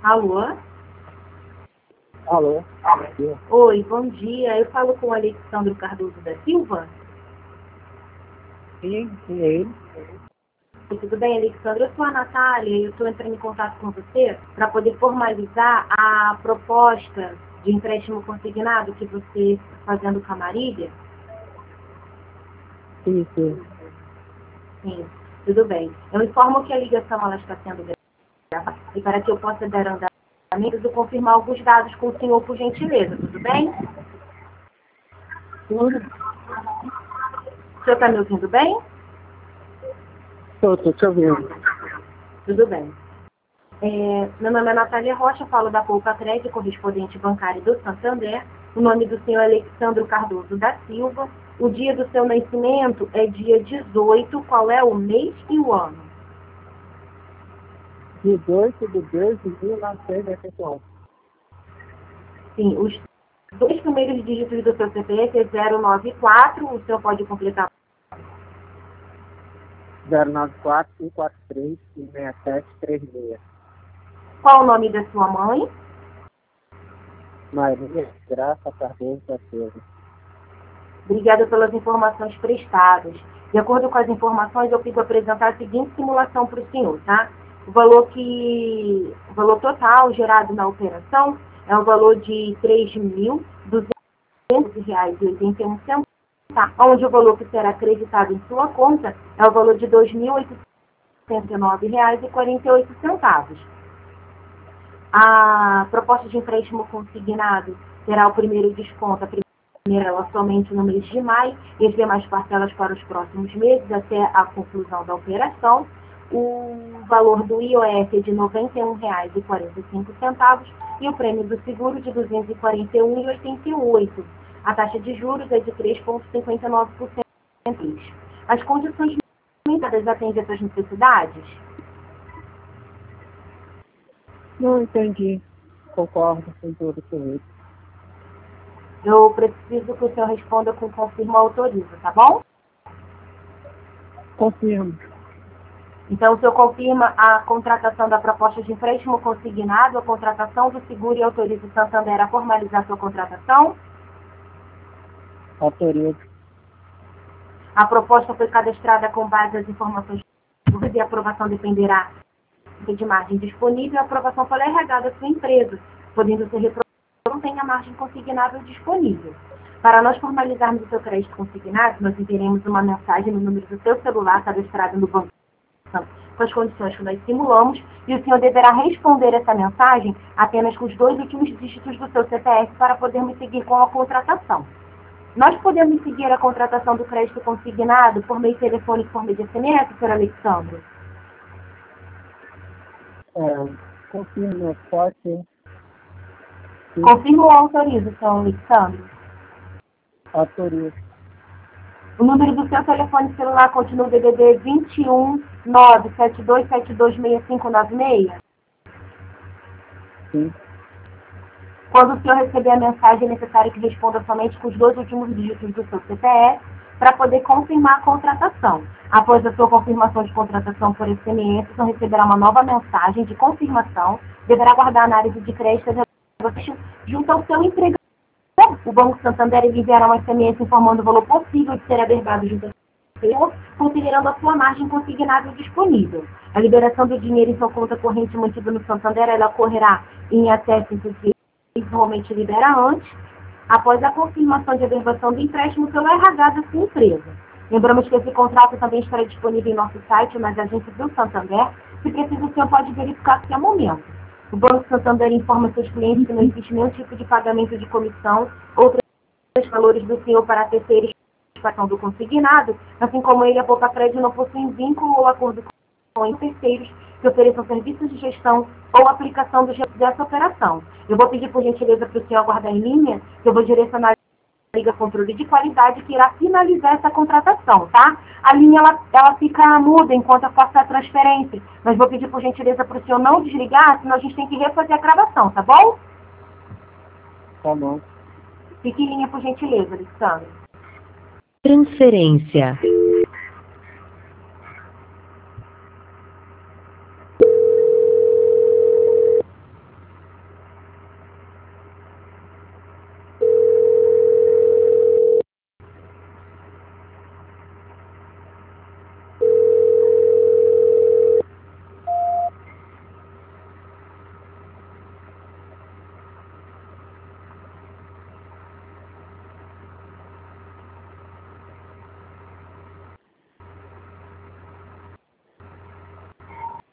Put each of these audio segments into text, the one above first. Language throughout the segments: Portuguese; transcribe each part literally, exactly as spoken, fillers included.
Alô? Alô? Oi, bom dia. Eu falo com o Alexandro Cardoso da Silva? Sim, sim, é ele. Tudo bem, Alexandre? Eu sou a Natália e eu estou entrando em contato com você para poder formalizar a proposta de empréstimo consignado que você está fazendo com a Marília. Sim, sim. Sim, tudo bem. Eu informo que a ligação ela está sendo gravada e para que eu possa dar andamento, eu confirmar alguns dados com o senhor, por gentileza, tudo bem? Tudo? O senhor está me ouvindo bem? Estou, estou te ouvindo. Tudo bem. É, meu nome é Natália Rocha, falo da Poupa Crédito, correspondente bancário do Santander. O nome do senhor é Alexandro Cardoso da Silva. O dia do seu nascimento é dia dezoito. Qual é o mês e o ano? dezoito de dois de mil novecentos e oitenta e um. Sim, os dois primeiros dígitos do seu C P F é zero nove quatro. O senhor pode completar. zero nove quatro, cinco quatro três, seis sete três seis. Qual o nome da sua mãe? Maria Graça Cardoso da Silva. Obrigada pelas informações prestadas. De acordo com as informações, eu fico apresentar a seguinte simulação para o senhor, tá? O valor que, o valor total gerado na operação é o valor de três mil duzentos reais e oitenta e um centavos, onde o valor que será acreditado em sua conta é o valor de dois mil oitocentos e nove reais e quarenta e oito centavos. A proposta de empréstimo consignado terá o primeiro desconto, a primeira ela somente no mês de maio, e as demais parcelas para os próximos meses, até a conclusão da operação. O valor do I O F é de noventa e um reais e quarenta e cinco centavos e o prêmio do seguro de duzentos e quarenta e um reais e oitenta e oito centavos. A taxa de juros é de três vírgula cinquenta e nove por cento. As condições limitadas atendem essas necessidades? Não entendi. Concordo com tudo com isso. Eu preciso que o senhor responda com confirma ou autoriza, tá bom? Confirmo. Então, o senhor confirma a contratação da proposta de empréstimo consignado, a contratação do seguro e autoriza o Santander a formalizar sua contratação? Autorizo. A proposta foi cadastrada com base nas informações e a aprovação dependerá de margem disponível e a aprovação pela R H da sua empresa, podendo ser reprovada não tem a margem consignável disponível. Para nós formalizarmos o seu crédito consignado, nós enviaremos uma mensagem no número do seu celular cadastrado no banco com as condições que nós simulamos, e o senhor deverá responder essa mensagem apenas com os dois últimos dígitos do seu C P F para podermos seguir com a contratação. Nós podemos seguir a contratação do crédito consignado por meio telefônico, por meio de S M S, senhor Alexandre? É, confirmo, pode ser. Confirma ou autoriza, senhor Alexandre? Autorizo. O número do seu telefone celular continua o D D D vinte e um, nove sete dois sete dois seis cinco nove seis? Sim. Quando o senhor receber a mensagem, é necessário que responda somente com os dois últimos dígitos do seu C P F para poder confirmar a contratação. Após a sua confirmação de contratação por S M S, o senhor receberá uma nova mensagem de confirmação, deverá aguardar a análise de crédito junto ao seu empregador. O Banco Santander enviará um S M S informando o valor possível de ser averbado junto ao senhor, considerando a sua margem consignável disponível. A liberação do dinheiro em sua conta corrente mantida no Santander, ela ocorrerá em até cinco dias, normalmente libera antes, após a confirmação de averbação do empréstimo pelo R H da sua empresa. Lembramos que esse contrato também estará disponível em nosso site, nas agências do Santander. Se precisa, o senhor pode verificar a qualquer momento. O Banco Santander informa seus clientes que não existe nenhum tipo de pagamento de comissão ou os valores do senhor para terceiros do consignado, assim como ele, a Poupa Crédito, não possuem vínculo ou acordo com terceiros que ofereçam serviços de gestão ou aplicação do, dessa operação. Eu vou pedir, por gentileza, para o senhor aguardar em linha, que eu vou direcionar a Liga Controle de Qualidade, que irá finalizar essa contratação, tá? A linha, ela, ela fica muda enquanto eu faço a transferência, mas vou pedir, por gentileza, para o senhor não desligar, senão a gente tem que refazer a gravação, tá bom? Tá bom. Fique em linha, por gentileza, Alexandre. Transferência.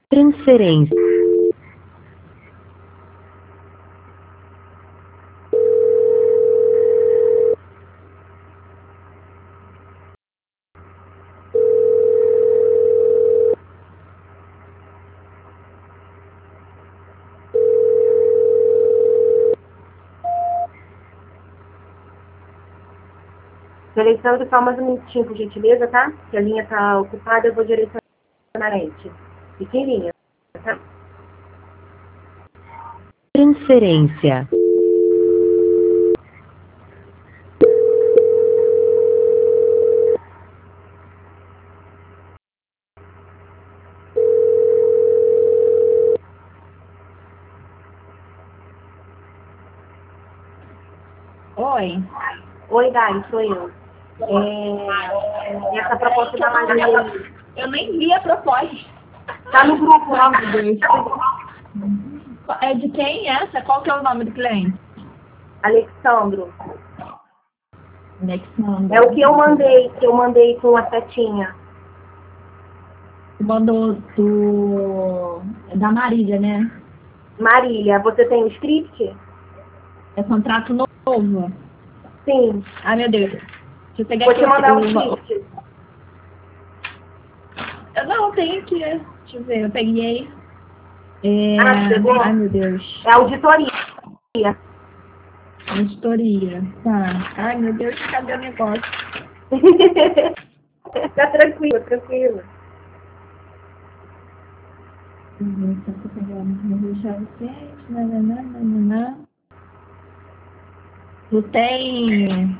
Transferência. Alexandre, só mais um minutinho, por gentileza, tá? Que a linha tá ocupada, eu vou direcionar a gente. Fique em linha, tá? Transferência. Oi. Oi, Dai, sou eu. É... Essa proposta da Maria aí. Eu nem vi a proposta. Tá no grupo lá. É de quem essa? Qual que é o nome do cliente? Alexandro. Alexandre. É o que eu mandei, que eu mandei com a setinha. Você mandou do... da Marília, né? Marília, você tem o script? É contrato novo. Sim. Ai, meu Deus. Deixa eu pegar Vou aqui te mandar o o... script. Eu não, tem aqui. Deixa eu ver, eu peguei. É... Ah, pegou? Ai, meu Deus. É auditoria. Auditoria. Tá. Ai, meu Deus, cadê o negócio? Tá tranquilo, tranquilo. Uhum, só tô pegando. Vou deixar o cliente. Nananã, nananã. Tu tem...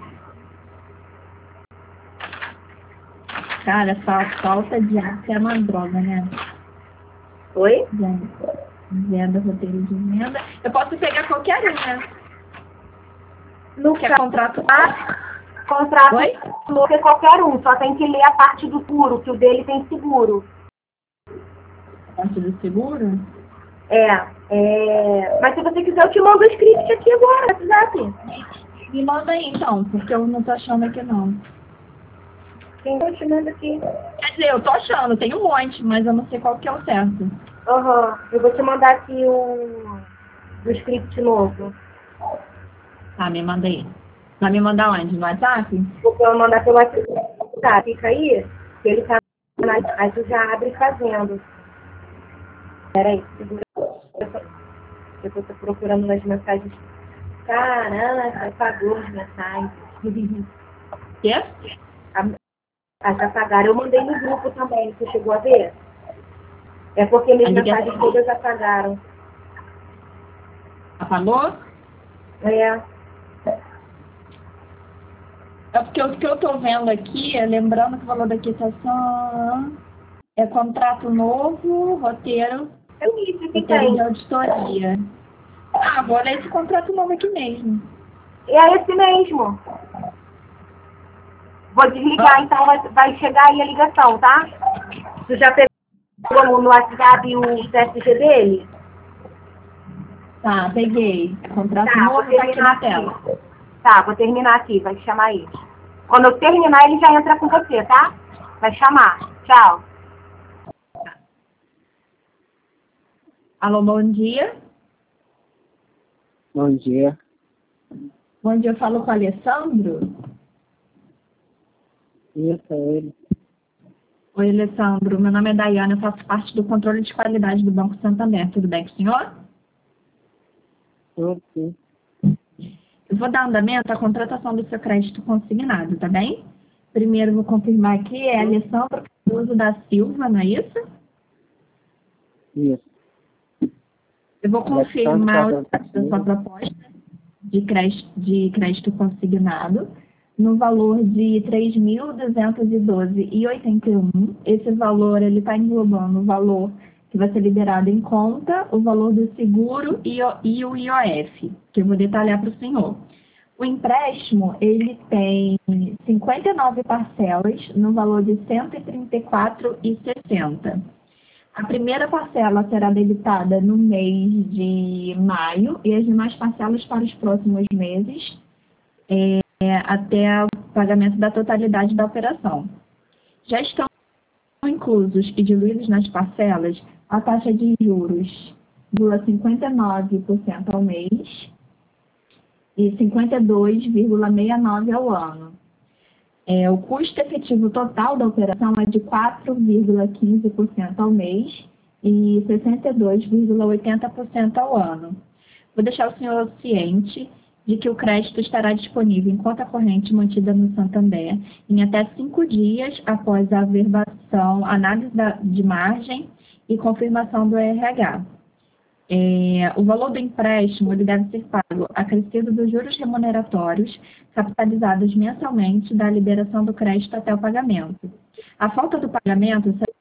Cara, fa- falta de arte é uma droga, né? Oi? Venda, venda, roteiro de venda. Eu posso pegar qualquer um, né? No Que é contrato. contrato Oi? novo é qualquer um, só tem que ler a parte do seguro, que o dele tem seguro. Parte do seguro? É, é... Mas se você quiser, eu te mando o script aqui agora, no WhatsApp. Me manda aí, então, porque eu não tô achando aqui, não. Sim, eu te mando aqui. Quer dizer, eu tô achando, tem um monte, mas eu não sei qual que é o certo. Aham, uhum. Eu vou te mandar aqui o, o script novo. Tá, me manda aí. Vai me mandar onde? No WhatsApp? Vou mandar pelo WhatsApp. Fica aí, que ele tá na... Aí tu já abre fazendo. Peraí, segura. Eu tô procurando nas mensagens. Caraca, apagou as mensagens. Quê? Ah, já apagaram. Eu mandei no grupo também, você chegou a ver? É porque minhas mensagens todas apagaram. Apagou? É. É porque o que eu tô vendo aqui, é, lembrando que o valor da quitação é contrato novo, roteiro, É isso que roteiro tem. de auditoria. Ah, vou ler esse contrato novo aqui mesmo. É esse mesmo. Vou desligar, ah. Então vai, vai chegar aí a ligação, tá? Tu já pegou no WhatsApp o C S G dele? Tá, peguei. Contrato tá, novo tá aqui na aqui. Tela. Tá, vou terminar aqui, vai chamar aí. Quando eu terminar, ele já entra com você, tá? Vai chamar. Tchau. Alô, bom dia. Bom dia. Bom dia, eu falo com o Alessandro. Isso, é ele. Oi, Alessandro. Meu nome é Daiane, eu faço parte do controle de qualidade do Banco Santander. Tudo bem com o senhor? Tudo sim. Eu vou dar andamento à contratação do seu crédito consignado, tá bem? Primeiro vou confirmar aqui, é Alessandro Cardoso da Silva, não é isso? Isso. Eu vou confirmar o status da sua proposta de crédito, de crédito consignado no valor de três mil duzentos e doze reais e oitenta e um centavos. Esse valor está englobando o valor que vai ser liberado em conta, o valor do seguro e o, e o I O F, que eu vou detalhar para o senhor. O empréstimo, ele tem cinquenta e nove parcelas no valor de cento e trinta e quatro reais e sessenta centavos. A primeira parcela será debitada no mês de maio e as demais parcelas para os próximos meses, é, até o pagamento da totalidade da operação. Já estão inclusos e diluídos nas parcelas a taxa de juros vírgula cinquenta e nove por cento ao mês e cinquenta e dois vírgula sessenta e nove por cento ao ano. É, o custo efetivo total da operação é de quatro vírgula quinze por cento ao mês e sessenta e dois vírgula oitenta por cento ao ano. Vou deixar o senhor ciente de que o crédito estará disponível em conta corrente mantida no Santander em até cinco dias após a averbação, análise da, de margem e confirmação do R H. É, o valor do empréstimo ele deve ser pago acrescido dos juros remuneratórios capitalizados mensalmente da liberação do crédito até o pagamento. A falta do pagamento será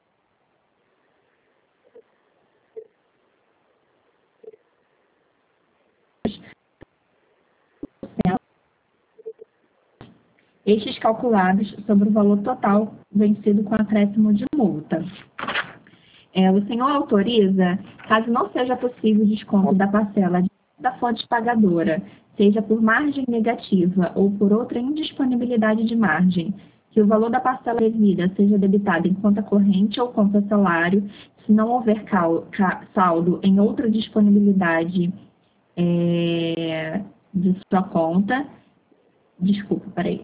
estes calculados sobre o valor total vencido com acréscimo de multa. É, o senhor autoriza, caso não seja possível o desconto da parcela da fonte pagadora, seja por margem negativa ou por outra indisponibilidade de margem, que o valor da parcela devida seja debitado em conta corrente ou conta salário, se não houver cal, ca, saldo em outra disponibilidade é, de sua conta. Desculpa, peraí.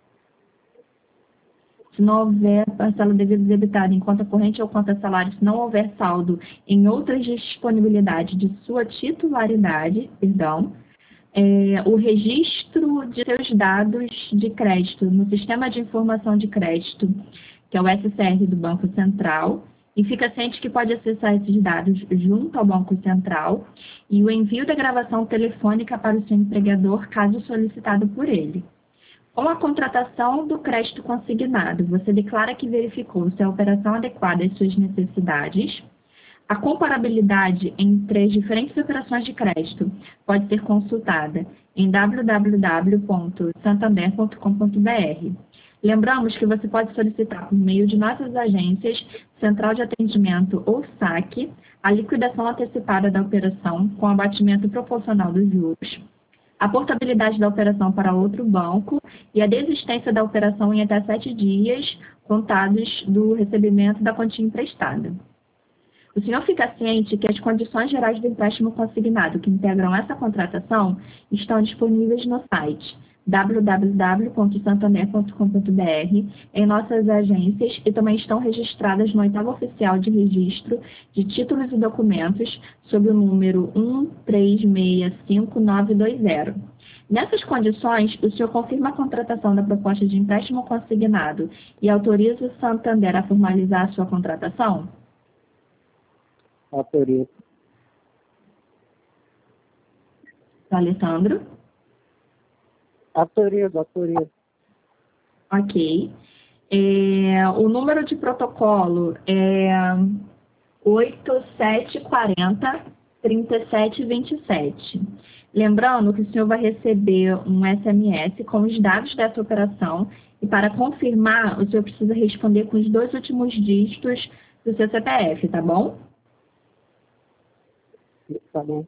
Se não houver parcela devida debitada em conta corrente ou conta salário, se não houver saldo em outras disponibilidades de sua titularidade, perdão, é, o registro de seus dados de crédito no Sistema de Informação de Crédito, que é o S C R do Banco Central, e fica ciente que pode acessar esses dados junto ao Banco Central e o envio da gravação telefônica para o seu empregador, caso solicitado por ele. Com a contratação do crédito consignado, você declara que verificou se a operação adequada às suas necessidades. A comparabilidade entre as diferentes operações de crédito pode ser consultada em w w w ponto santander ponto com ponto b r. Lembramos que você pode solicitar por meio de nossas agências, Central de Atendimento ou saque, a liquidação antecipada da operação com abatimento proporcional dos juros, a portabilidade da operação para outro banco e a desistência da operação em até sete dias contados do recebimento da quantia emprestada. O senhor fica ciente que as condições gerais do empréstimo consignado que integram essa contratação estão disponíveis no site w w w ponto santander ponto com ponto b r, em nossas agências e também estão registradas no oitavo oficial de registro de títulos e documentos sob o número um três seis cinco nove dois zero. Nessas condições, o senhor confirma a contratação da proposta de empréstimo consignado e autoriza o Santander a formalizar a sua contratação? Autorizo. Alessandro? Autorizo, autorizo. Ok. É, o número de protocolo é oito sete quatro zero, três sete dois sete. Lembrando que o senhor vai receber um S M S com os dados dessa operação e para confirmar, o senhor precisa responder com os dois últimos dígitos do seu C P F, tá bom? Tá bom.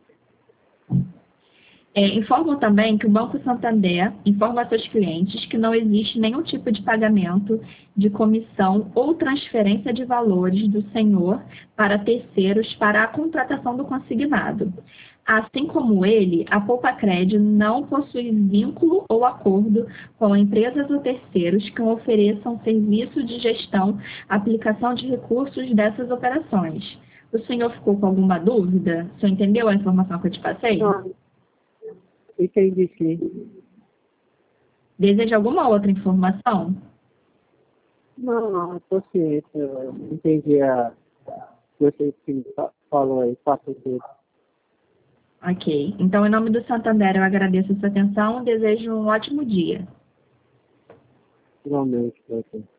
É, informo também que o Banco Santander informa a seus clientes que não existe nenhum tipo de pagamento de comissão ou transferência de valores do senhor para terceiros para a contratação do consignado. Assim como ele, a Poupacred não possui vínculo ou acordo com empresas ou terceiros que ofereçam serviço de gestão, aplicação de recursos dessas operações. O senhor ficou com alguma dúvida? O senhor entendeu a informação que eu te passei? Não. Entendi, sim. Deseja alguma outra informação? Não, não, estou ciente. Eu entendi a você que falou aí, faço tudo. Ok. Então, em nome do Santander, eu agradeço a sua atenção e desejo um ótimo dia. Igualmente, doutor.